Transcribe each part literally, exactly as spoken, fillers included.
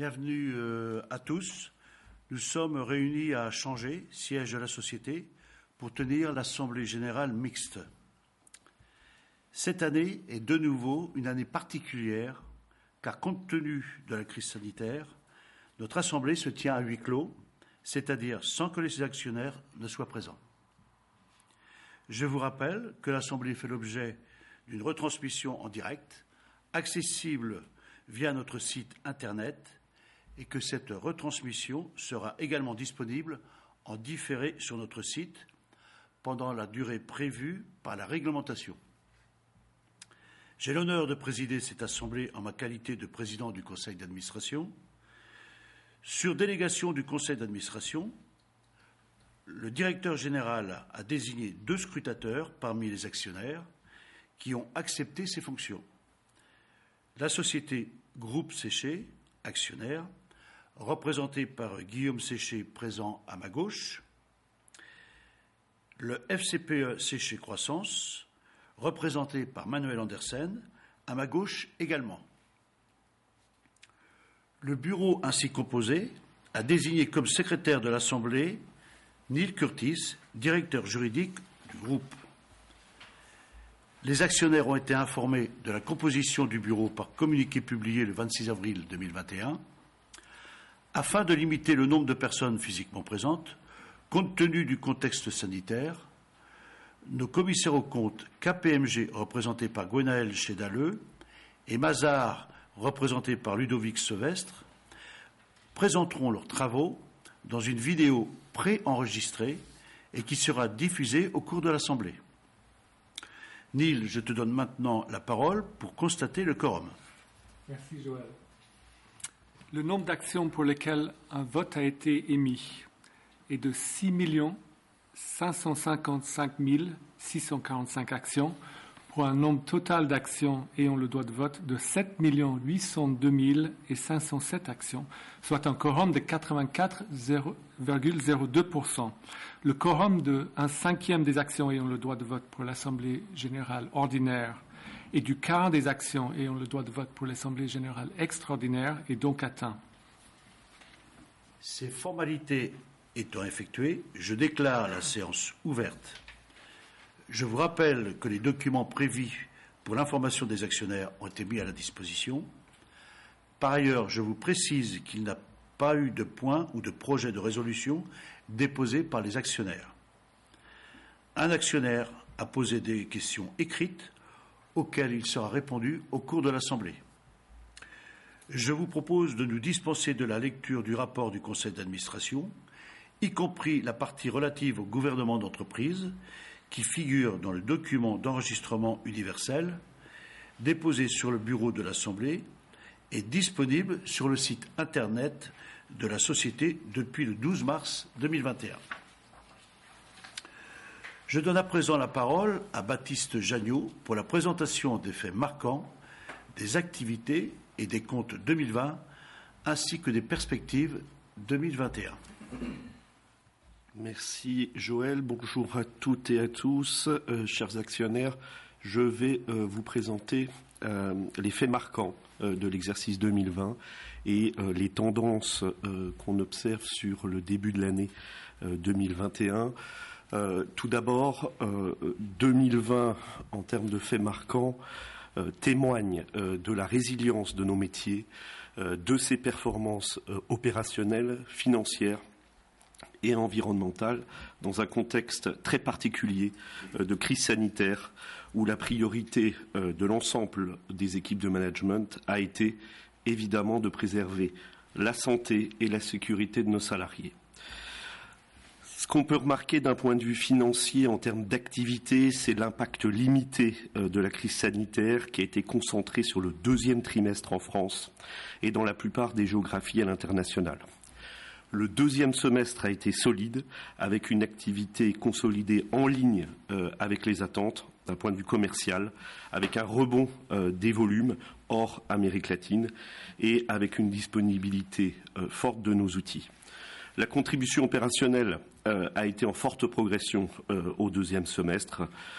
Bienvenue euh, à tous. Nous sommes réunis à Changé, siège de la Société, pour tenir l'Assemblée générale mixte. Cette année est de nouveau une année particulière, car compte tenu de la crise sanitaire, notre Assemblée se tient à huis clos, c'est-à-dire sans que les actionnaires ne soient présents. Je vous rappelle que l'Assemblée fait l'objet d'une retransmission en direct, accessible via notre site Internet, et que cette retransmission sera également disponible en différé sur notre site pendant la durée prévue par la réglementation. J'ai l'honneur de présider cette Assemblée en ma qualité de président du Conseil d'administration. Sur délégation du Conseil d'administration, le directeur général a désigné deux scrutateurs parmi les actionnaires qui ont accepté ces fonctions. La société Groupe Séché, actionnaire, représentée par Guillaume Séché, présent à ma gauche, le F C P E Séché Croissance, représenté par Manuel Andersen, à ma gauche également. Le bureau ainsi composé a désigné comme secrétaire de l'Assemblée Neil Curtis, directeur juridique du groupe. Les actionnaires ont été informés de la composition du bureau par communiqué publié le vingt-six avril deux mille vingt et un. Afin de limiter le nombre de personnes physiquement présentes, compte tenu du contexte sanitaire, nos commissaires aux comptes K P M G, représentés par Gwenaël Chédaleux, et Mazars, représentés par Ludovic Sevestre, présenteront leurs travaux dans une vidéo pré-enregistrée et qui sera diffusée au cours de l'Assemblée. Neil, je te donne maintenant la parole pour constater le quorum. Merci Joël. Le nombre d'actions pour lesquelles un vote a été émis est de six millions cinq cent cinquante-cinq mille six cent quarante-cinq actions pour un nombre total d'actions ayant le droit de vote de sept millions huit cent deux mille cinq cent sept actions, soit un quorum de quatre-vingt-quatre virgule zéro deux pour cent. Le quorum de un cinquième des actions ayant le droit de vote pour l'Assemblée générale ordinaire et du quart des actions ayant le droit de vote pour l'Assemblée générale extraordinaire est donc atteint. Ces formalités étant effectuées, je déclare la séance ouverte. Je vous rappelle que les documents prévus pour l'information des actionnaires ont été mis à la disposition. Par ailleurs, je vous précise qu'il n'a pas eu de point ou de projet de résolution déposé par les actionnaires. Un actionnaire a posé des questions écrites auxquelles il sera répondu au cours de l'Assemblée. Je vous propose de nous dispenser de la lecture du rapport du Conseil d'administration, y compris la partie relative au gouvernement d'entreprise, qui figure dans le document d'enregistrement universel déposé sur le bureau de l'Assemblée et disponible sur le site Internet de la Société depuis le douze mars deux mille vingt et un. Je donne à présent la parole à Baptiste Janiot pour la présentation des faits marquants, des activités et des comptes deux mille vingt, ainsi que des perspectives deux mille vingt et un. Merci Joël, bonjour à toutes et à tous, euh, chers actionnaires. Je vais euh, vous présenter euh, les faits marquants euh, de l'exercice deux mille vingt et euh, les tendances euh, qu'on observe sur le début de l'année euh, deux mille vingt et un. Euh, tout d'abord, euh, deux mille vingt, en termes de faits marquants, euh, témoigne euh, de la résilience de nos métiers, euh, de ses performances euh, opérationnelles, financières et environnementale dans un contexte très particulier euh, de crise sanitaire où la priorité euh, de l'ensemble des équipes de management a été évidemment de préserver la santé et la sécurité de nos salariés. Ce qu'on peut remarquer d'un point de vue financier en termes d'activité, c'est l'impact limité euh, de la crise sanitaire qui a été concentré sur le deuxième trimestre en France et dans la plupart des géographies à l'international. Le deuxième semestre a été solide, avec une activité consolidée en ligne euh, avec les attentes d'un point de vue commercial, avec un rebond euh, des volumes hors Amérique latine et avec une disponibilité euh, forte de nos outils. La contribution opérationnelle euh, a été en forte progression euh, au deuxième semestre.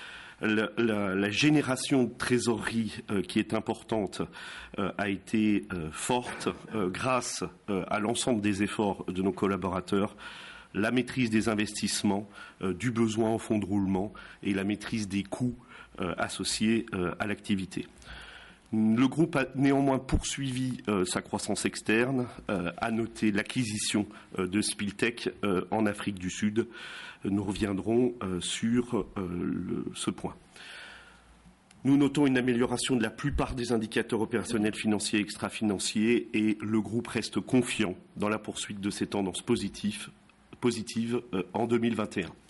La, la, la génération de trésorerie euh, qui est importante euh, a été euh, forte euh, grâce euh, à l'ensemble des efforts de nos collaborateurs, la maîtrise des investissements, euh, du besoin en fonds de roulement et la maîtrise des coûts euh, associés euh, à l'activité. Le groupe a néanmoins poursuivi euh, sa croissance externe, euh, a noté l'acquisition euh, de Spiltech euh, en Afrique du Sud. Nous reviendrons euh, sur euh, le, ce point. Nous notons une amélioration de la plupart des indicateurs opérationnels financiers et extra-financiers et le groupe reste confiant dans la poursuite de ces tendances positives, positives euh, en deux mille vingt et un.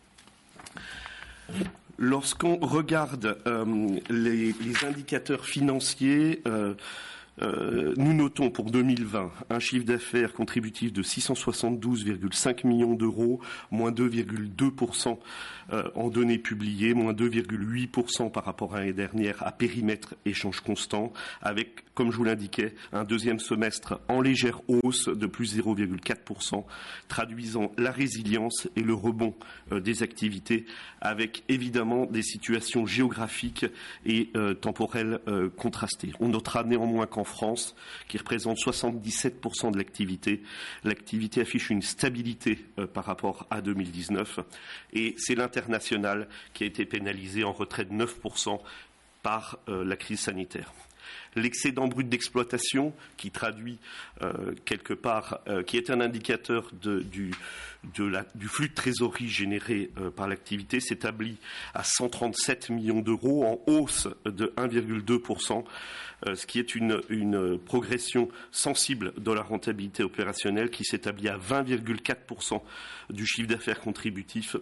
Lorsqu'on regarde euh, les, les indicateurs financiers, euh, euh, nous notons pour deux mille vingt un chiffre d'affaires contributif de six cent soixante-douze virgule cinq millions d'euros, moins deux virgule deux pour cent euh, en données publiées, moins deux virgule huit pour cent par rapport à l'année dernière à périmètre échange constant, avec, comme je vous l'indiquais, un deuxième semestre en légère hausse de plus zéro virgule quatre pour cent, traduisant la résilience et le rebond euh, des activités, avec évidemment des situations géographiques et euh, temporelles euh, contrastées. On notera néanmoins qu'en France, qui représente soixante-dix-sept pour cent de l'activité, l'activité affiche une stabilité euh, par rapport à deux mille dix-neuf, et c'est l'international qui a été pénalisé en retrait de neuf pour cent par euh, la crise sanitaire. L'excédent brut d'exploitation, qui traduit euh, quelque part, euh, qui est un indicateur de, du, de la, du flux de trésorerie généré euh, par l'activité, s'établit à cent trente-sept millions d'euros, en hausse de un virgule deux pour cent, euh, ce qui est une, une progression sensible de la rentabilité opérationnelle, qui s'établit à vingt virgule quatre pour cent du chiffre d'affaires contributif,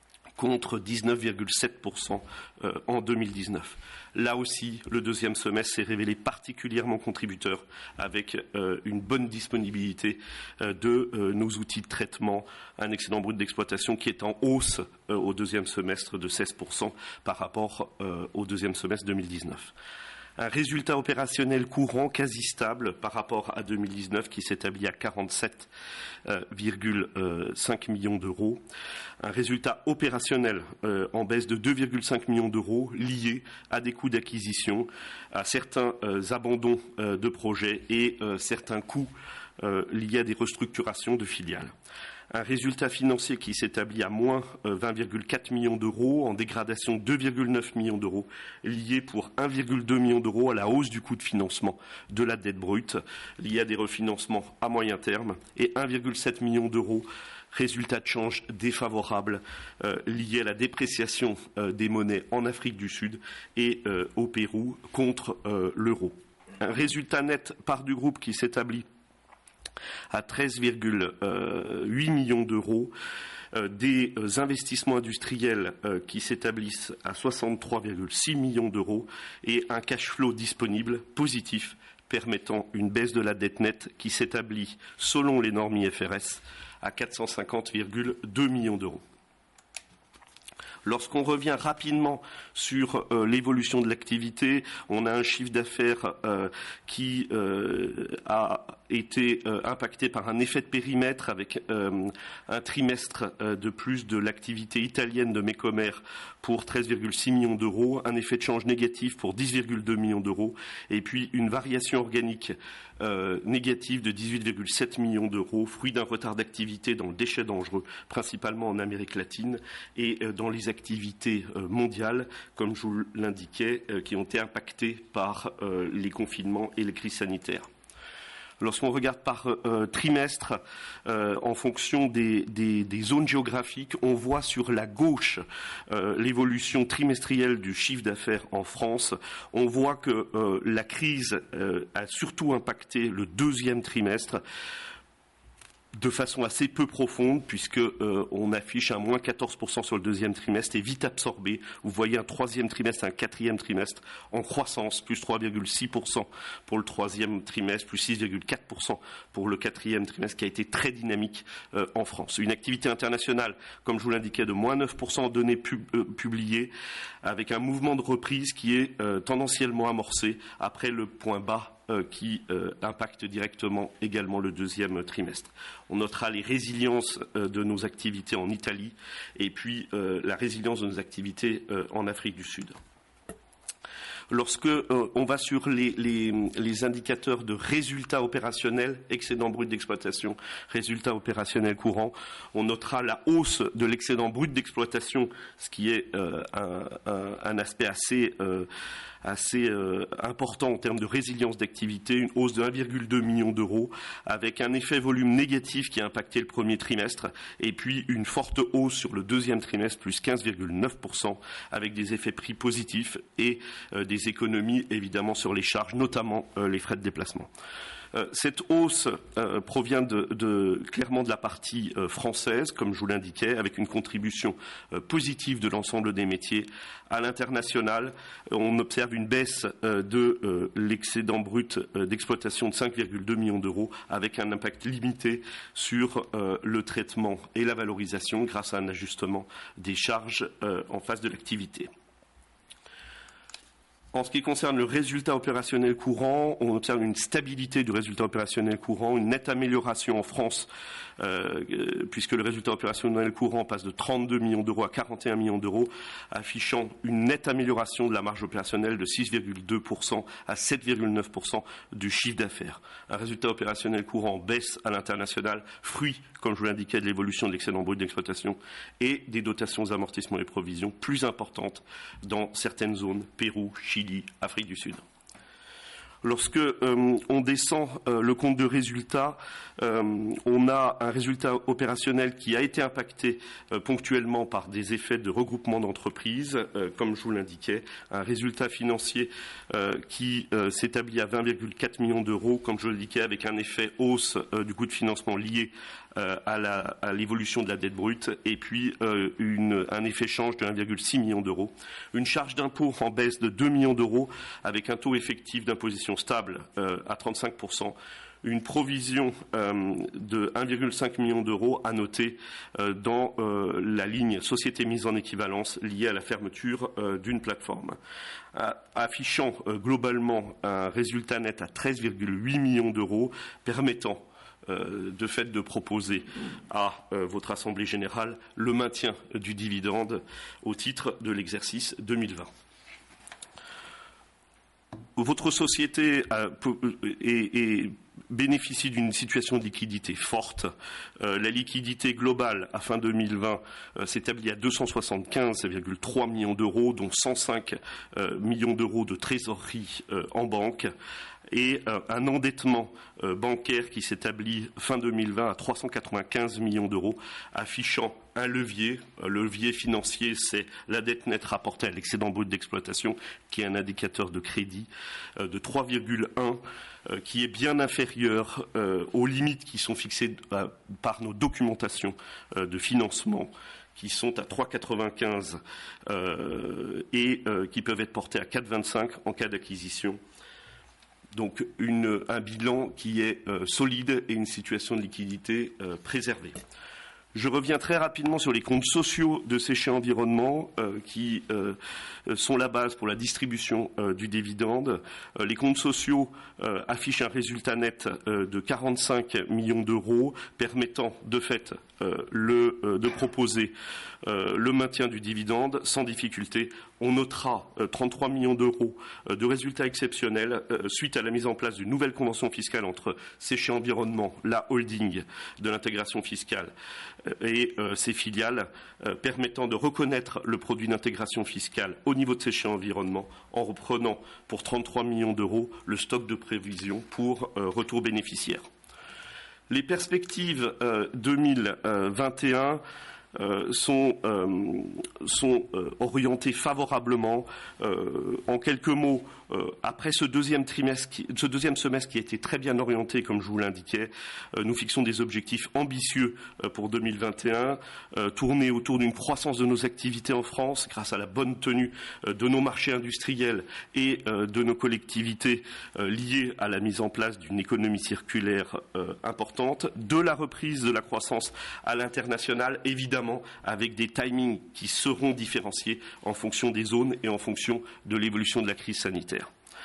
contre dix-neuf virgule sept pour cent euh, en deux mille dix-neuf. Là aussi, le deuxième semestre s'est révélé particulièrement contributeur, avec euh, une bonne disponibilité euh, de euh, nos outils de traitement, un excédent brut d'exploitation qui est en hausse euh, au deuxième semestre de seize pour cent par rapport euh, au deuxième semestre deux mille dix-neuf. Un résultat opérationnel courant quasi stable par rapport à deux mille dix-neuf qui s'établit à quarante-sept virgule cinq millions d'euros. Un résultat opérationnel euh, en baisse de deux virgule cinq millions d'euros lié à des coûts d'acquisition, à certains euh, abandons euh, de projets et euh, certains coûts euh, liés à des restructurations de filiales. Un résultat financier qui s'établit à moins vingt virgule quatre millions d'euros, en dégradation de deux virgule neuf millions d'euros, lié pour un virgule deux million d'euros à la hausse du coût de financement de la dette brute, lié à des refinancements à moyen terme, et un virgule sept million d'euros, résultat de change défavorable, euh, lié à la dépréciation euh, des monnaies en Afrique du Sud et euh, au Pérou contre euh, l'euro. Un résultat net part du groupe qui s'établit à treize virgule huit millions d'euros, euh, des euh, investissements industriels euh, qui s'établissent à soixante-trois virgule six millions d'euros et un cash flow disponible positif permettant une baisse de la dette nette qui s'établit, selon les normes I F R S, à quatre cent cinquante virgule deux millions d'euros. Lorsqu'on revient rapidement sur euh, l'évolution de l'activité, on a un chiffre d'affaires euh, qui euh, a été euh, impacté par un effet de périmètre avec euh, un trimestre euh, de plus de l'activité italienne de Mecomer pour treize virgule six millions d'euros, un effet de change négatif pour dix virgule deux millions d'euros et puis une variation organique euh, négative de dix-huit virgule sept millions d'euros, fruit d'un retard d'activité dans le déchet dangereux, principalement en Amérique latine et euh, dans les activités euh, mondiales, comme je vous l'indiquais, euh, qui ont été impactées par euh, les confinements et les crises sanitaires. Lorsqu'on regarde par euh, trimestre, euh, en fonction des, des, des zones géographiques, on voit sur la gauche euh, l'évolution trimestrielle du chiffre d'affaires en France. On voit que euh, la crise euh, a surtout impacté le deuxième trimestre, de façon assez peu profonde, puisque euh, on affiche un moins quatorze pour cent sur le deuxième trimestre et vite absorbé. Vous voyez un troisième trimestre, un quatrième trimestre en croissance, plus trois virgule six pour cent pour le troisième trimestre, plus six virgule quatre pour cent pour le quatrième trimestre, qui a été très dynamique euh, en France. Une activité internationale, comme je vous l'indiquais, de moins neuf pour cent en données pub, euh, publiées, avec un mouvement de reprise qui est euh, tendanciellement amorcé après le point bas euh, qui euh, impactent directement également le deuxième trimestre. On notera les résiliences euh, de nos activités en Italie et puis euh, la résilience de nos activités euh, en Afrique du Sud. Lorsque euh, on va sur les, les, les indicateurs de résultats opérationnels, excédent brut d'exploitation, résultats opérationnels courants, on notera la hausse de l'excédent brut d'exploitation, ce qui est euh, un, un, un aspect assez, euh, assez euh, important en termes de résilience d'activité, une hausse de un virgule deux million d'euros, avec un effet volume négatif qui a impacté le premier trimestre, et puis une forte hausse sur le deuxième trimestre, plus quinze virgule neuf pour cent, avec des effets prix positifs et euh, des des économies évidemment sur les charges, notamment euh, les frais de déplacement. Euh, cette hausse euh, provient de, de, clairement de la partie euh, française, comme je vous l'indiquais, avec une contribution euh, positive de l'ensemble des métiers. À l'international, euh, on observe une baisse euh, de euh, l'excédent brut euh, d'exploitation de cinq virgule deux millions d'euros, avec un impact limité sur euh, le traitement et la valorisation grâce à un ajustement des charges euh, en face de l'activité. En ce qui concerne le résultat opérationnel courant, on observe une stabilité du résultat opérationnel courant, une nette amélioration en France, euh, puisque le résultat opérationnel courant passe de trente-deux millions d'euros à quarante et un millions d'euros, affichant une nette amélioration de la marge opérationnelle de six virgule deux pour cent à sept virgule neuf pour cent du chiffre d'affaires. Un résultat opérationnel courant baisse à l'international, fruit, comme je vous l'indiquais, de l'évolution de l'excédent brut d'exploitation et des dotations, amortissements et provisions plus importantes dans certaines zones, Pérou, Chili, Afrique du Sud. Lorsque euh, on descend euh, le compte de résultat, euh, on a un résultat opérationnel qui a été impacté euh, ponctuellement par des effets de regroupement d'entreprises, euh, comme je vous l'indiquais, un résultat financier euh, qui euh, s'établit à vingt virgule quatre millions d'euros, comme je l'indiquais, avec un effet hausse euh, du coût de financement lié euh, à l'évolution de la dette brute, et puis euh, une, un effet change de un virgule six million d'euros, une charge d'impôt en baisse de deux millions d'euros, avec un taux effectif d'imposition stable euh, à trente-cinq pour cent, une provision euh, de un virgule cinq million d'euros à noter euh, dans euh, la ligne société mise en équivalence liée à la fermeture euh, d'une plateforme, euh, affichant euh, globalement un résultat net à treize virgule huit millions d'euros, permettant euh, de fait de proposer à euh, votre Assemblée générale le maintien du dividende au titre de l'exercice deux mille vingt. Votre société a, est, est, bénéficie d'une situation de liquidité forte. Euh, la liquidité globale à fin deux mille vingt euh, s'établit à deux cent soixante-quinze virgule trois millions d'euros, dont cent cinq euh, millions d'euros de trésorerie euh, en banque, et euh, un endettement euh, bancaire qui s'établit fin deux mille vingt à trois cent quatre-vingt-quinze millions d'euros, affichant un levier. Le levier financier, c'est la dette nette rapportée à l'excédent brut d'exploitation, qui est un indicateur de crédit euh, de trois virgule un, euh, qui est bien inférieur euh, aux limites qui sont fixées euh, par nos documentations euh, de financement, qui sont à trois virgule quatre-vingt-quinze euh, et euh, qui peuvent être portés à quatre virgule vingt-cinq en cas d'acquisition. Donc une, un bilan qui est euh, solide et une situation de liquidité euh, préservée. Je reviens très rapidement sur les comptes sociaux de Séché Environnement euh, qui euh, sont la base pour la distribution euh, du dividende. Euh, les comptes sociaux euh, affichent un résultat net euh, de quarante-cinq millions d'euros, permettant de fait euh, le, euh, de proposer euh, le maintien du dividende sans difficulté. On notera euh, trente-trois millions d'euros euh, de résultats exceptionnels euh, suite à la mise en place d'une nouvelle convention fiscale entre Séché Environnement, la holding de l'intégration fiscale, euh, et euh, ses filiales, euh, permettant de reconnaître le produit d'intégration fiscale au niveau de Séché Environnement en reprenant pour trente-trois millions d'euros le stock de prévision pour euh, retour bénéficiaire. Les perspectives euh, deux mille vingt et un Euh, sont, euh, sont euh, orientés favorablement. Euh, en quelques mots, euh, après ce deuxième trimestre, qui, ce deuxième semestre qui a été très bien orienté, comme je vous l'indiquais, euh, nous fixons des objectifs ambitieux euh, pour deux mille vingt et un, euh, tournés autour d'une croissance de nos activités en France, grâce à la bonne tenue euh, de nos marchés industriels et euh, de nos collectivités euh, liées à la mise en place d'une économie circulaire euh, importante, de la reprise de la croissance à l'international, évidemment avec des timings qui seront différenciés en fonction des zones et en fonction de l'évolution de la crise sanitaire.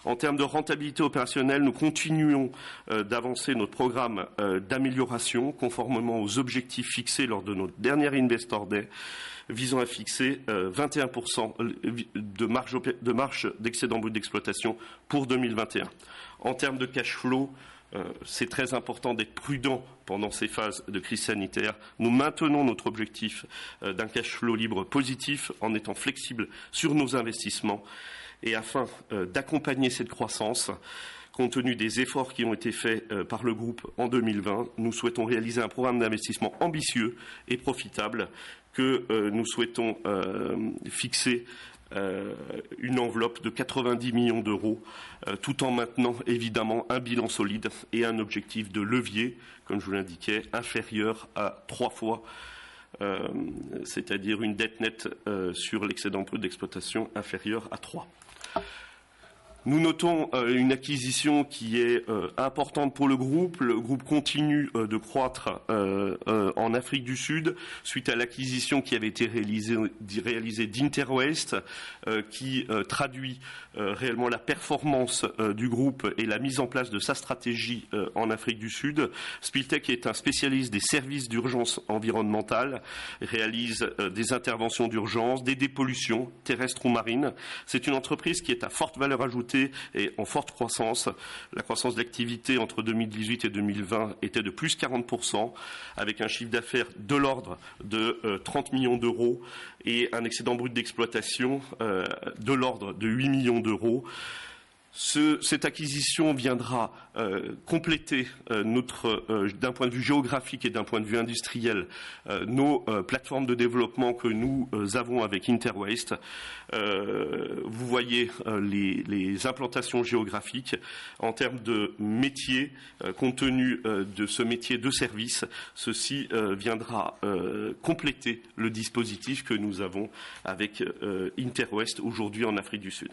En termes de rentabilité opérationnelle, nous continuons euh, d'avancer notre programme euh, d'amélioration conformément aux objectifs fixés lors de notre dernière Investor Day, visant à fixer euh, vingt et un pour cent de marge, de marge d'excédent brut d'exploitation pour deux mille vingt et un. En termes de cash flow, euh, c'est très important d'être prudent pendant ces phases de crise sanitaire. Nous maintenons notre objectif euh, d'un cash flow libre positif en étant flexible sur nos investissements et afin euh, d'accompagner cette croissance. Compte tenu des efforts qui ont été faits euh, par le groupe en deux mille vingt, nous souhaitons réaliser un programme d'investissement ambitieux et profitable que euh, nous souhaitons euh, fixer euh, une enveloppe de quatre-vingt-dix millions d'euros, euh, tout en maintenant évidemment un bilan solide et un objectif de levier, comme je vous l'indiquais, inférieur à trois fois, euh, c'est-à-dire une dette nette euh, sur l'excédent brut d'exploitation inférieure à trois. Nous notons euh, une acquisition qui est euh, importante pour le groupe. Le groupe continue euh, de croître euh, euh, en Afrique du Sud suite à l'acquisition qui avait été réalisée, réalisée d'Interwaste, euh, qui euh, traduit euh, réellement la performance euh, du groupe et la mise en place de sa stratégie euh, en Afrique du Sud. Spiltech est un spécialiste des services d'urgence environnementale, réalise euh, des interventions d'urgence, des dépollutions terrestres ou marines. C'est une entreprise qui est à forte valeur ajoutée et en forte croissance. La croissance d'activité entre deux mille dix-huit et deux mille vingt était de plus quarante pour cent, avec un chiffre d'affaires de l'ordre de euh, trente millions d'euros et un excédent brut d'exploitation euh, de l'ordre de huit millions d'euros. Ce, cette acquisition viendra euh, compléter euh, notre, euh, d'un point de vue géographique et d'un point de vue industriel, euh, nos euh, plateformes de développement que nous euh, avons avec Interwaste. Euh, vous voyez euh, les, les implantations géographiques en termes de métier, euh, compte tenu euh, de ce métier de service. Ceci euh, viendra euh, compléter le dispositif que nous avons avec euh, Interwaste aujourd'hui en Afrique du Sud.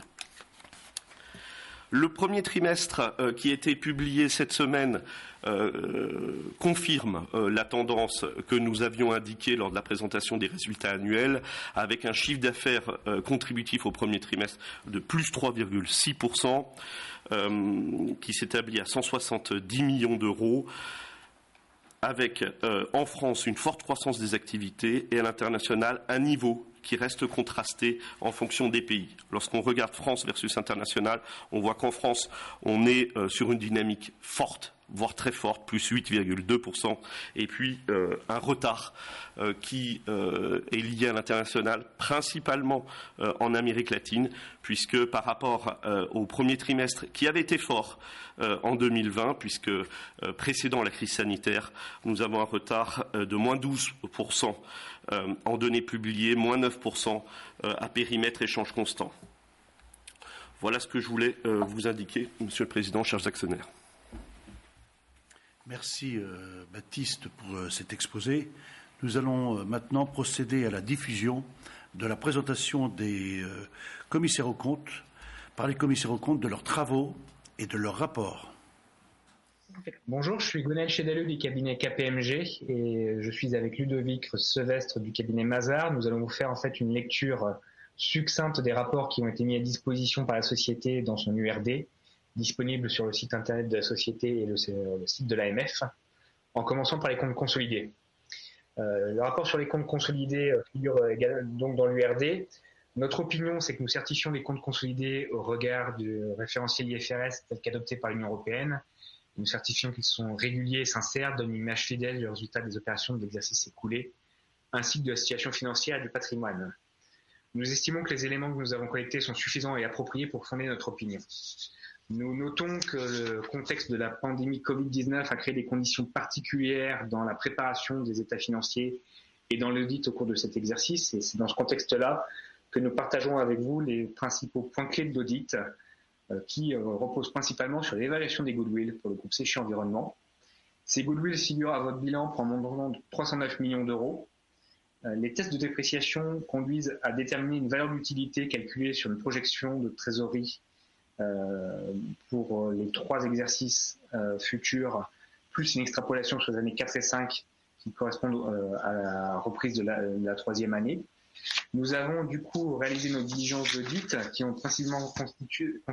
Le premier trimestre euh, qui a été publié cette semaine euh, confirme euh, la tendance que nous avions indiquée lors de la présentation des résultats annuels, avec un chiffre d'affaires euh, contributif au premier trimestre de plus trois virgule six pour cent, euh, qui s'établit à cent soixante-dix millions d'euros, avec euh, en France une forte croissance des activités et à l'international un niveau qui reste contrasté en fonction des pays. Lorsqu'on regarde France versus international, on voit qu'en France, on est euh, sur une dynamique forte, voire très forte, plus huit virgule deux pour cent, et puis euh, un retard euh, qui euh, est lié à l'international, principalement euh, en Amérique latine, puisque par rapport euh, au premier trimestre, qui avait été fort euh, en deux mille vingt, puisque euh, précédant la crise sanitaire, nous avons un retard euh, de moins douze pour cent euh, en données publiées, moins neuf pour cent euh, à périmètre échange constant. Voilà ce que je voulais euh, vous indiquer, Monsieur le Président, chers actionnaires. Merci euh, Baptiste pour euh, cet exposé. Nous allons euh, maintenant procéder à la diffusion de la présentation des euh, commissaires aux comptes par les commissaires aux comptes de leurs travaux et de leurs rapports. Bonjour, je suis Gonel Chédaleux du cabinet K P M G et je suis avec Ludovic Sevestre du cabinet Mazars. Nous allons vous faire en fait une lecture succincte des rapports qui ont été mis à disposition par la société dans son U R D, disponible sur le site internet de la société et le, le site de l'A M F, en commençant par les comptes consolidés. Euh, le rapport sur les comptes consolidés figure donc dans l'U R D. Notre opinion, c'est que nous certifions les comptes consolidés au regard du référentiel I F R S tel qu'adopté par l'Union européenne. Nous certifions qu'ils sont réguliers et sincères, donnent une image fidèle du résultat des opérations de l'exercice écoulé, ainsi que de la situation financière et du patrimoine. Nous estimons que les éléments que nous avons collectés sont suffisants et appropriés pour fonder notre opinion. Nous notons que le contexte de la pandémie covid dix-neuf a créé des conditions particulières dans la préparation des états financiers et dans l'audit au cours de cet exercice. Et c'est dans ce contexte-là que nous partageons avec vous les principaux points clés de l'audit euh, qui euh, reposent principalement sur l'évaluation des goodwill pour le groupe Séché Environnement. Ces goodwill figurent à votre bilan pour un montant de trois cent neuf millions d'euros. Euh, les tests de dépréciation conduisent à déterminer une valeur d'utilité calculée sur une projection de trésorerie Euh, pour les trois exercices euh, futurs, plus une extrapolation sur les années quatre et cinq qui correspondent euh, à la reprise de la, de la troisième année. Nous avons du coup réalisé nos diligences d'audit qui ont principalement constitué,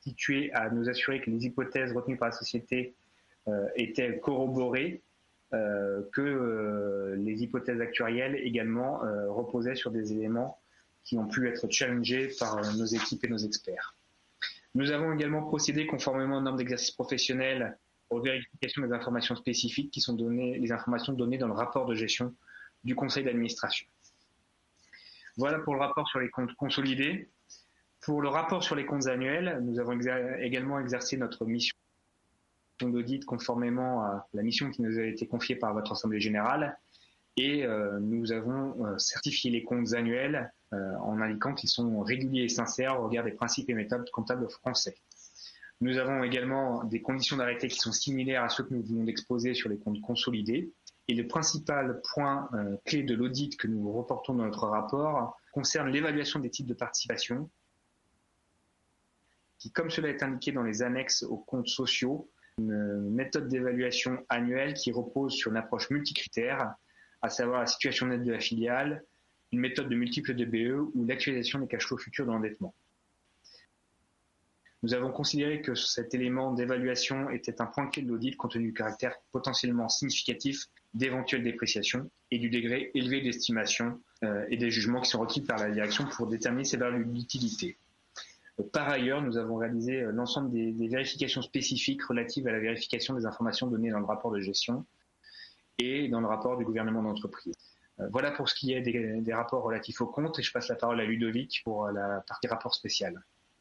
constitué à nous assurer que les hypothèses retenues par la société euh, étaient corroborées, euh, que euh, les hypothèses actuarielles également euh, reposaient sur des éléments qui ont pu être challengés par euh, nos équipes et nos experts. Nous avons également procédé conformément aux normes d'exercice professionnel aux vérifications des informations spécifiques qui sont données, les informations données dans le rapport de gestion du conseil d'administration. Voilà pour le rapport sur les comptes consolidés. Pour le rapport sur les comptes annuels, nous avons exer- également exercé notre mission d'audit conformément à la mission qui nous a été confiée par votre Assemblée générale et euh, nous avons euh, certifié les comptes annuels euh, en indiquant qu'ils sont réguliers et sincères au regard des principes et méthodes comptables français. Nous avons également des conditions d'arrêté qui sont similaires à ceux que nous venons d'exposer sur les comptes consolidés. Et le principal point euh, clé de l'audit que nous reportons dans notre rapport concerne l'évaluation des types de participation qui, comme cela est indiqué dans les annexes aux comptes sociaux, une méthode d'évaluation annuelle qui repose sur une approche multicritère, à savoir la situation nette de la filiale, une méthode de multiples D B E ou l'actualisation des cash flows futurs de l'endettement. Nous avons considéré que cet élément d'évaluation était un point clé de l'audit compte tenu du caractère potentiellement significatif d'éventuelles dépréciations et du degré élevé d'estimation euh, et des jugements qui sont requis par la direction pour déterminer ses valeurs d'utilité. Euh, par ailleurs, nous avons réalisé euh, l'ensemble des, des vérifications spécifiques relatives à la vérification des informations données dans le rapport de gestion et dans le rapport du gouvernement d'entreprise. Euh, voilà pour ce qui est des, des rapports relatifs aux comptes et je passe la parole à Ludovic pour la partie rapport spécial.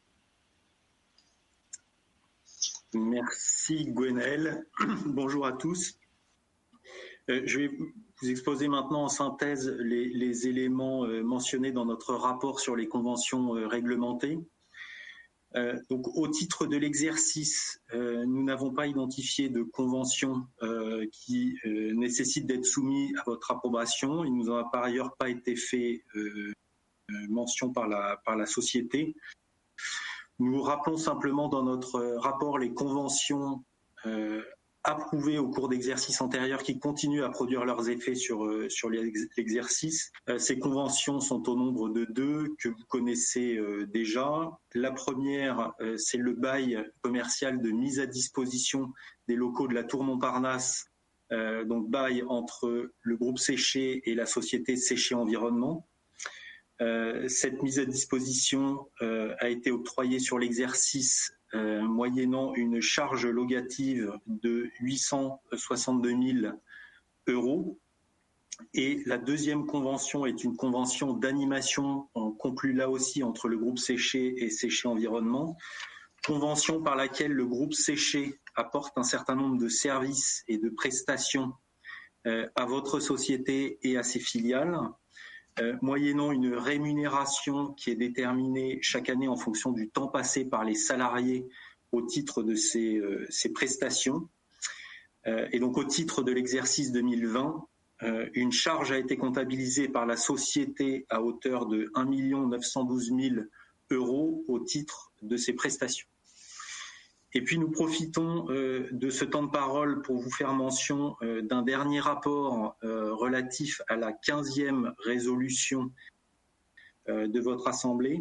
Merci Gwenaël. Bonjour à tous. Euh, je vais vous exposer maintenant en synthèse les, les éléments euh, mentionnés dans notre rapport sur les conventions euh, réglementées. Euh, donc, au titre de l'exercice, euh, nous n'avons pas identifié de convention euh, qui euh, nécessite d'être soumis à votre approbation. Il ne nous en a par ailleurs pas été fait euh, mention par la, par la société. Nous rappelons simplement dans notre rapport les conventions euh, approuvées au cours d'exercices antérieurs qui continuent à produire leurs effets sur, euh, sur l'exercice. Euh, ces conventions sont au nombre de deux que vous connaissez euh, déjà. La première, euh, c'est le bail commercial de mise à disposition des locaux de la Tour Montparnasse, euh, donc bail entre le groupe Séché et la société Séché Environnement. Euh, cette mise à disposition euh, a été octroyée sur l'exercice euh, moyennant une charge locative de huit cent soixante-deux mille euros. Et la deuxième convention est une convention d'animation conclue là aussi entre le groupe Séché et Séché Environnement, convention par laquelle le groupe Séché apporte un certain nombre de services et de prestations euh, à votre société et à ses filiales. Euh, moyennant une rémunération qui est déterminée chaque année en fonction du temps passé par les salariés au titre de ces, euh, ces prestations. Euh, et donc au titre de l'exercice deux mille vingt, euh, une charge a été comptabilisée par la société à hauteur de un million neuf cent douze mille euros au titre de ces prestations. Et puis nous profitons euh, de ce temps de parole pour vous faire mention euh, d'un dernier rapport euh, relatif à la quinzième résolution euh, de votre Assemblée,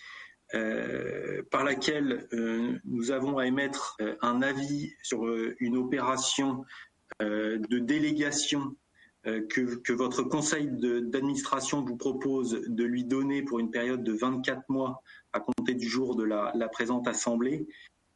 euh, par laquelle euh, nous avons à émettre euh, un avis sur euh, une opération euh, de délégation euh, que, que votre conseil d'administration vous propose de lui donner pour une période de vingt-quatre mois à compter du jour de la, la présente Assemblée,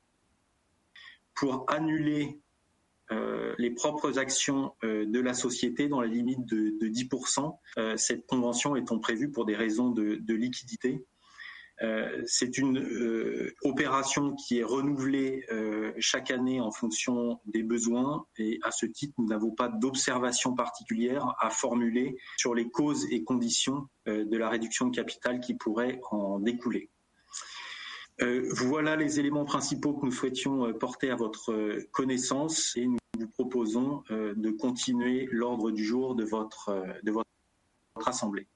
pour annuler euh, les propres actions euh, de la société dans la limite de, de dix pour cent, euh, cette convention étant prévue pour des raisons de, de liquidité. Euh, c'est une euh, opération qui est renouvelée euh, chaque année en fonction des besoins et à ce titre, nous n'avons pas d'observation particulière à formuler sur les causes et conditions euh, de la réduction de capital qui pourrait en découler. Euh, voilà les éléments principaux que nous souhaitions euh, porter à votre euh, connaissance et nous vous proposons euh, de continuer l'ordre du jour de votre, euh, de votre Assemblée.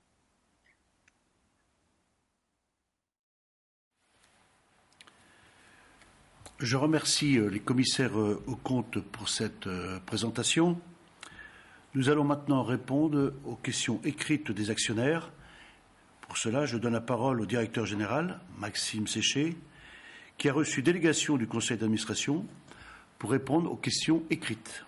Je remercie les commissaires aux comptes pour cette présentation. Nous allons maintenant répondre aux questions écrites des actionnaires. Pour cela, je donne la parole au directeur général, Maxime Séché, qui a reçu délégation du conseil d'administration pour répondre aux questions écrites.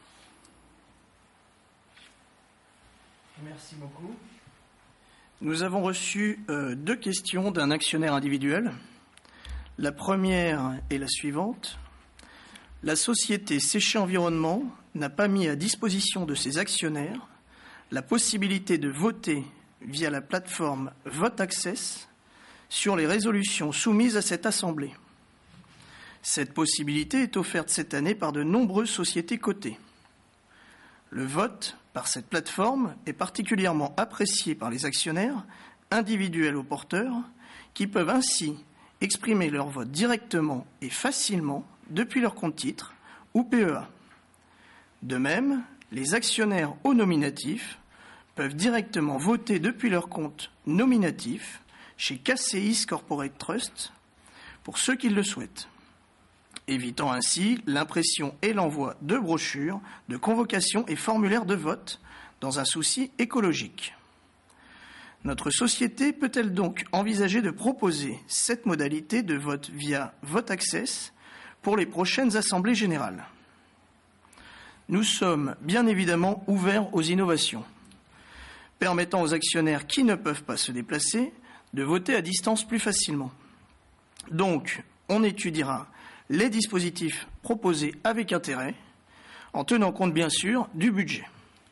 Merci beaucoup. Nous avons reçu euh, deux questions d'un actionnaire individuel. La première est la suivante. La société Séché Environnement n'a pas mis à disposition de ses actionnaires la possibilité de voter via la plateforme Vote Access sur les résolutions soumises à cette Assemblée. Cette possibilité est offerte cette année par de nombreuses sociétés cotées. Le vote par cette plateforme est particulièrement apprécié par les actionnaires, individuels ou porteurs, qui peuvent ainsi exprimer leur vote directement et facilement depuis leur compte titre ou P E A. De même, les actionnaires au nominatif peuvent directement voter depuis leur compte nominatif chez K C I S Corporate Trust pour ceux qui le souhaitent, évitant ainsi l'impression et l'envoi de brochures, de convocations et formulaires de vote dans un souci écologique. Notre société peut-elle donc envisager de proposer cette modalité de vote via Vote Access pour les prochaines assemblées générales? Nous sommes bien évidemment ouverts aux innovations, permettant aux actionnaires qui ne peuvent pas se déplacer de voter à distance plus facilement. Donc, on étudiera les dispositifs proposés avec intérêt, en tenant compte bien sûr du budget.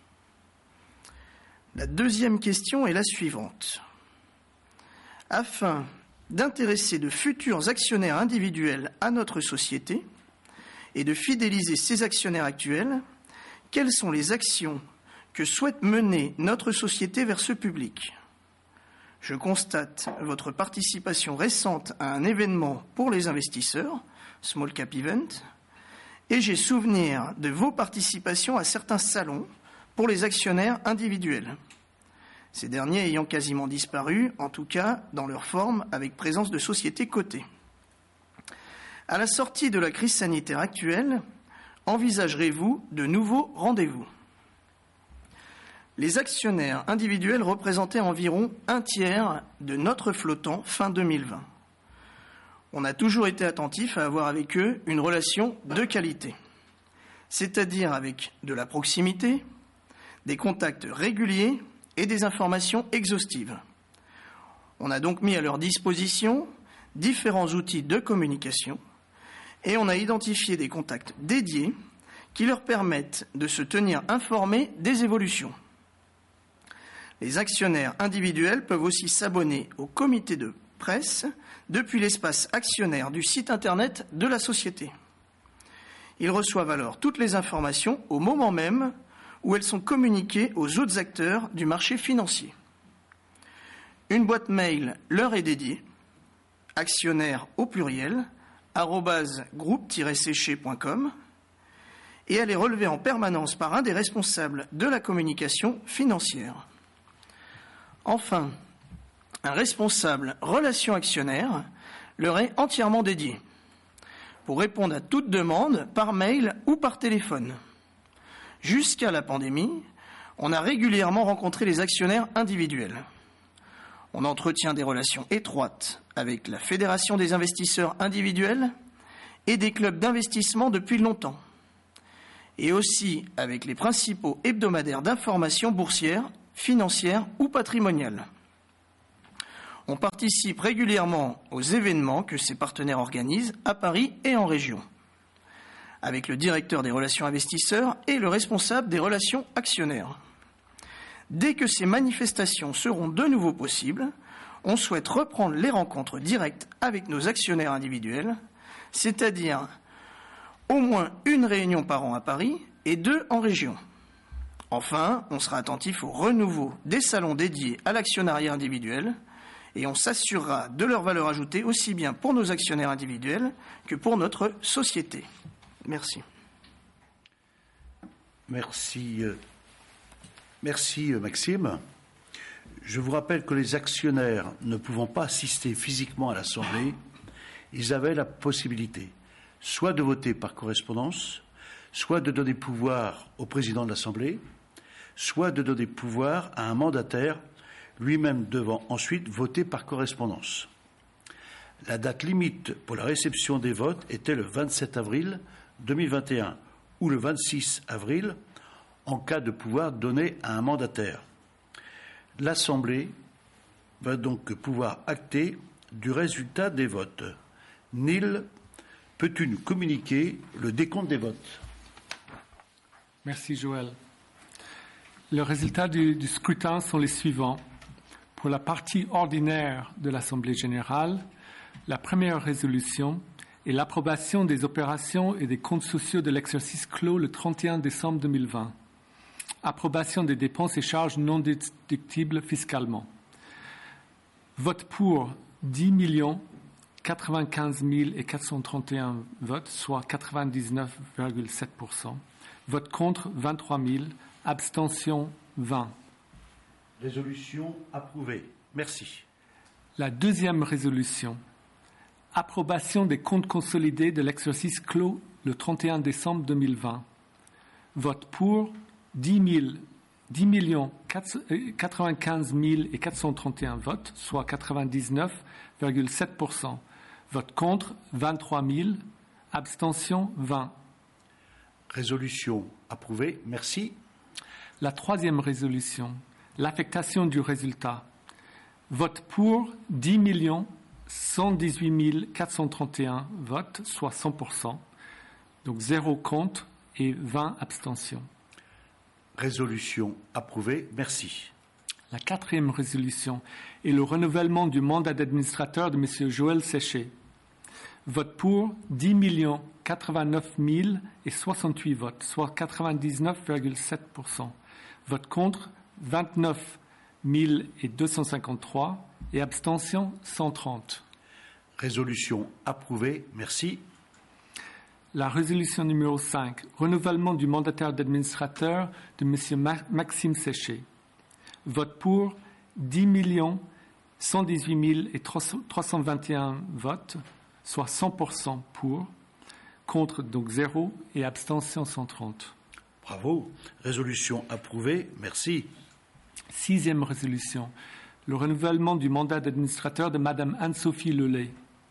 La deuxième question est la suivante. Afin d'intéresser de futurs actionnaires individuels à notre société et de fidéliser ces actionnaires actuels, quelles sont les actions que souhaite mener notre société vers ce public? Je constate votre participation récente à un événement pour les investisseurs, Small Cap Event, et j'ai souvenir de vos participations à certains salons pour les actionnaires individuels, ces derniers ayant quasiment disparu, en tout cas dans leur forme avec présence de sociétés cotées. À la sortie de la crise sanitaire actuelle, envisagerez-vous de nouveaux rendez-vous? Les actionnaires individuels représentaient environ un tiers de notre flottant fin deux mille vingt. On a toujours été attentif à avoir avec eux une relation de qualité, c'est-à-dire avec de la proximité, des contacts réguliers et des informations exhaustives. On a donc mis à leur disposition différents outils de communication et on a identifié des contacts dédiés qui leur permettent de se tenir informés des évolutions. Les actionnaires individuels peuvent aussi s'abonner au comité de presse depuis l'espace actionnaire du site Internet de la société. Ils reçoivent alors toutes les informations au moment même où elles sont communiquées aux autres acteurs du marché financier. Une boîte mail leur est dédiée, actionnaire au pluriel, arobase groupe tiret séché point com, et elle est relevée en permanence par un des responsables de la communication financière. Enfin, un responsable relations actionnaires leur est entièrement dédié pour répondre à toute demande par mail ou par téléphone. Jusqu'à la pandémie, on a régulièrement rencontré les actionnaires individuels. On entretient des relations étroites avec la Fédération des investisseurs individuels et des clubs d'investissement depuis longtemps, et aussi avec les principaux hebdomadaires d'information boursière, financière ou patrimoniale. On participe régulièrement aux événements que ces partenaires organisent à Paris et en région, avec le directeur des relations investisseurs et le responsable des relations actionnaires. Dès que ces manifestations seront de nouveau possibles, on souhaite reprendre les rencontres directes avec nos actionnaires individuels, c'est-à-dire au moins une réunion par an à Paris et deux en région. Enfin, on sera attentif au renouveau des salons dédiés à l'actionnariat individuel et on s'assurera de leur valeur ajoutée aussi bien pour nos actionnaires individuels que pour notre société. Merci. Merci. Merci Maxime. Je vous rappelle que les actionnaires ne pouvant pas assister physiquement à l'Assemblée, ils avaient la possibilité soit de voter par correspondance, soit de donner pouvoir au président de l'Assemblée, soit de donner pouvoir à un mandataire, lui-même devant ensuite voter par correspondance. La date limite pour la réception des votes était le vingt-sept avril deux mille vingt et un ou le vingt-six avril en cas de pouvoir donné à un mandataire. L'Assemblée va donc pouvoir acter du résultat des votes. Neil, peux-tu nous communiquer le décompte des votes? Merci Joël. Les résultats du, du scrutin sont les suivants. Pour la partie ordinaire de l'Assemblée générale, la première résolution est l'approbation des opérations et des comptes sociaux de l'exercice clos le trente et un décembre deux mille vingt. Approbation des dépenses et charges non déductibles fiscalement. Vote pour dix millions quatre-vingt-quinze mille quatre cent trente et un votes, soit quatre-vingt-dix-neuf virgule sept pour cent. Vote contre vingt-trois mille. Abstention vingt. Résolution approuvée. Merci. La deuxième résolution. Approbation des comptes consolidés de l'exercice clos le trente et un décembre deux mille vingt. Vote pour dix millions quatre-vingt-quinze mille quatre cent trente et un votes, soit quatre-vingt-dix-neuf virgule sept pour cent. Vote contre vingt-trois mille. Abstention vingt. Résolution approuvée. Merci. La troisième résolution. L'affectation du résultat. Vote pour dix millions cent dix-huit mille quatre cent trente et un votes, soit cent pour cent. Donc zéro contre et vingt abstentions. Résolution approuvée. Merci. La quatrième résolution est le renouvellement du mandat d'administrateur de M. Joël Séché. Vote pour dix millions quatre-vingt-neuf mille soixante-huit votes, soit quatre-vingt-dix-neuf virgule sept pour cent. Vote contre vingt-neuf mille deux cent cinquante-trois et abstention cent trente. Résolution approuvée. Merci. La résolution numéro cinq, renouvellement du mandataire d'administrateur de M. Maxime Séché. Vote pour dix millions cent dix-huit mille trois cent vingt et un votes, soit cent pour cent pour, contre donc zéro et abstention cent trente. Bravo. Résolution approuvée. Merci. Sixième résolution, le renouvellement du mandat d'administrateur de Mme Anne-Sophie Lelay.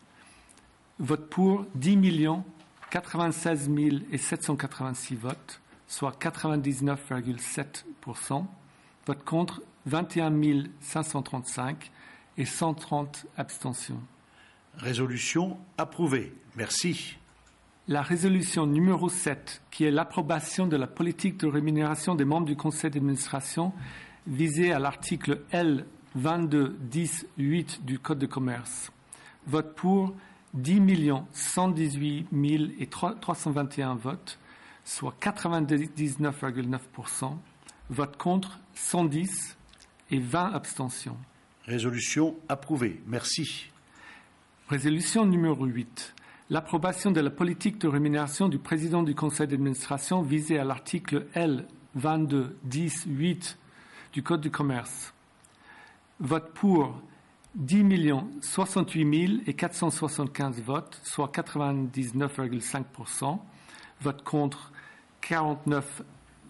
Vote pour dix millions quatre-vingt-seize mille sept cent quatre-vingt-six votes, soit quatre-vingt-dix-neuf virgule sept pour cent. Vote contre vingt et un mille cinq cent trente-cinq et cent trente abstentions. Résolution approuvée. Merci. La résolution numéro sept, qui est l'approbation de la politique de rémunération des membres du conseil d'administration visée à l'article L vingt-deux dix huit du Code de commerce. Vote pour dix millions cent dix-huit mille trois cent vingt et un votes, soit quatre-vingt-dix-neuf virgule neuf pour cent. Vote contre cent dix et vingt abstentions. Résolution approuvée. Merci. Résolution numéro huit. L'approbation de la politique de rémunération du président du conseil d'administration visée à l'article L vingt-deux dix huit du Code du commerce. Vote pour dix millions soixante-huit mille quatre cent soixante-quinze votes, soit quatre-vingt-dix-neuf virgule cinq pour cent. Vote contre quarante-neuf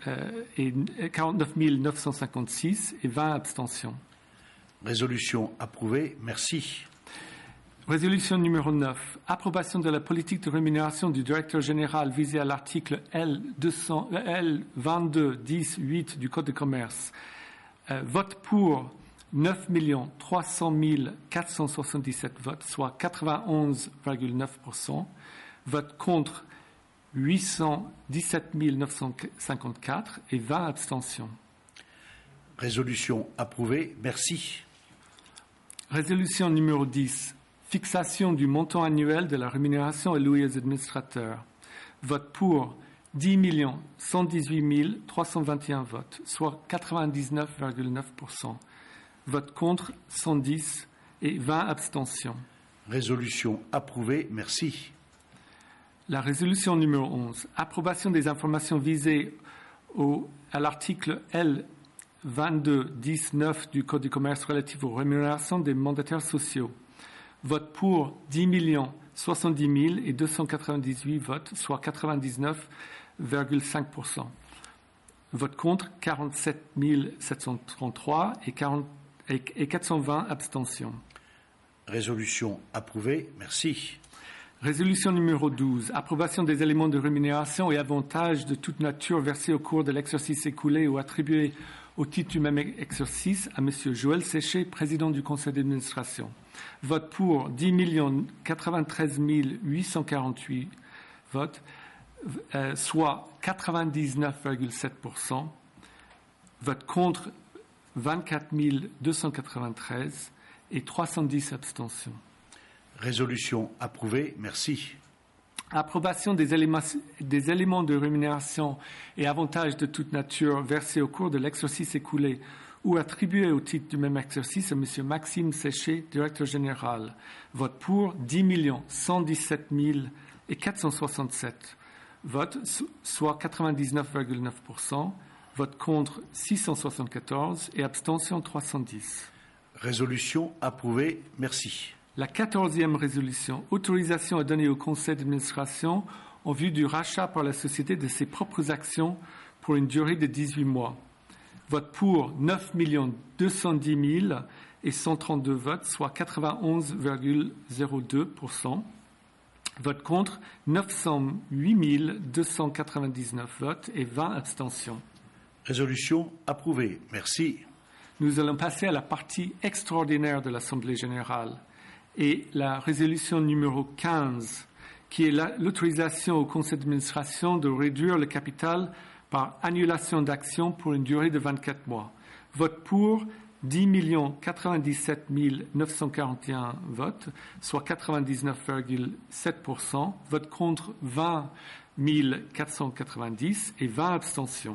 mille neuf cent cinquante-six et vingt abstentions. Résolution approuvée. Merci. Résolution numéro neuf. Approbation de la politique de rémunération du directeur général visée à l'article L vingt-deux dix huit du Code de commerce. Euh, vote pour neuf millions trois cent mille quatre cent soixante-dix-sept votes, soit quatre-vingt-onze virgule neuf pour cent. Vote contre huit cent dix-sept mille neuf cent cinquante-quatre et vingt abstentions. Résolution approuvée. Merci. Résolution numéro dix. Fixation du montant annuel de la rémunération allouée aux administrateurs. Vote pour dix millions cent dix-huit mille trois cent vingt et un votes, soit quatre-vingt-dix-neuf virgule neuf pour cent. Vote contre cent dix et vingt abstentions. Résolution approuvée. Merci. La résolution numéro onze. Approbation des informations visées au, à l'article L vingt-deux dix neuf du Code du commerce relatif aux rémunérations des mandataires sociaux. Vote pour dix millions soixante-dix mille deux cent quatre-vingt-dix-huit votes, soit quatre-vingt-dix-neuf virgule cinq pour cent. Vote contre quarante-sept mille sept cent trente-trois et, quarante, et quatre cent vingt abstentions. Résolution approuvée. Merci. Résolution numéro douze. Approbation des éléments de rémunération et avantages de toute nature versés au cours de l'exercice écoulé ou attribués au titre du même exercice à M. Joël Séché, président du conseil d'administration. Vote pour dix millions quatre-vingt-treize mille huit cent quarante-huit votes, euh, soit quatre-vingt-dix-neuf virgule sept pour cent. Vote contre vingt-quatre mille deux cent quatre-vingt-treize et trois cent dix abstentions. Résolution approuvée. Merci. Approbation des éléments, des éléments de rémunération et avantages de toute nature versés au cours de l'exercice écoulé ou attribués au titre du même exercice à M. Maxime Séché, directeur général. Vote pour dix millions cent dix-sept mille quatre cent soixante-sept votes, soit quatre-vingt-dix-neuf virgule neuf pour cent. Vote contre six cent soixante-quatorze et abstention trois cent dix. Résolution approuvée. Merci. La quatorzième résolution, autorisation à donner au conseil d'administration en vue du rachat par la société de ses propres actions pour une durée de dix-huit mois. Vote pour neuf millions deux cent dix mille et cent trente-deux votes, soit quatre-vingt-onze virgule zéro deux pour cent. Vote contre neuf cent huit mille deux cent quatre-vingt-dix-neuf votes et vingt abstentions. Résolution approuvée. Merci. Nous allons passer à la partie extraordinaire de l'Assemblée générale. Et la résolution numéro quinze, qui est la, l'autorisation au conseil d'administration de réduire le capital par annulation d'actions pour une durée de vingt-quatre mois. Vote pour dix millions quatre-vingt-dix-sept mille neuf cent quarante et un votes, soit quatre-vingt-dix-neuf virgule sept pour cent. Vote contre vingt mille quatre cent quatre-vingt-dix et vingt abstentions.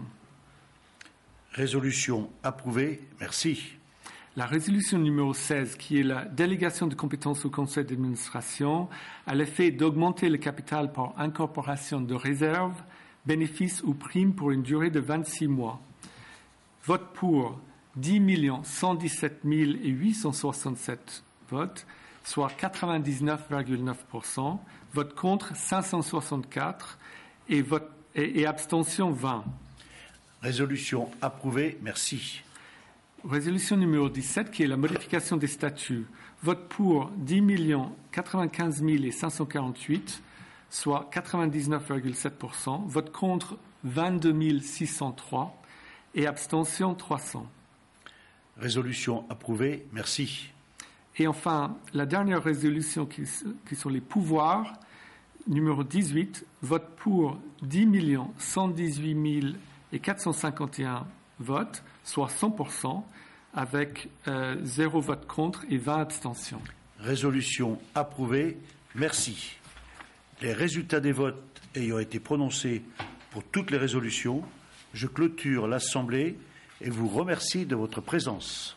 Résolution approuvée. Merci. La résolution numéro seize, qui est la délégation de compétences au conseil d'administration, a l'effet d'augmenter le capital par incorporation de réserves, bénéfices ou primes pour une durée de vingt-six mois. Vote pour dix millions cent dix-sept mille huit cent soixante-sept votes, soit quatre-vingt-dix-neuf virgule neuf pour cent. Vote contre cinq cent soixante-quatre et, vote, et, et abstention vingt. Résolution approuvée. Merci. Résolution numéro dix-sept, qui est la modification des statuts. Vote pour dix millions quatre-vingt-quinze mille cinq cent quarante-huit, soit quatre-vingt-dix-neuf virgule sept pour cent. Vote contre vingt-deux mille six cent trois et abstention trois cents. Résolution approuvée. Merci. Et enfin, la dernière résolution qui, qui sont les pouvoirs, numéro dix-huit, vote pour dix millions cent dix-huit mille quatre cent cinquante et un votes, soit cent pour cent, avec euh, zéro vote contre et vingt abstentions. Résolution approuvée. Merci. Les résultats des votes ayant été prononcés pour toutes les résolutions, je clôture l'Assemblée et vous remercie de votre présence.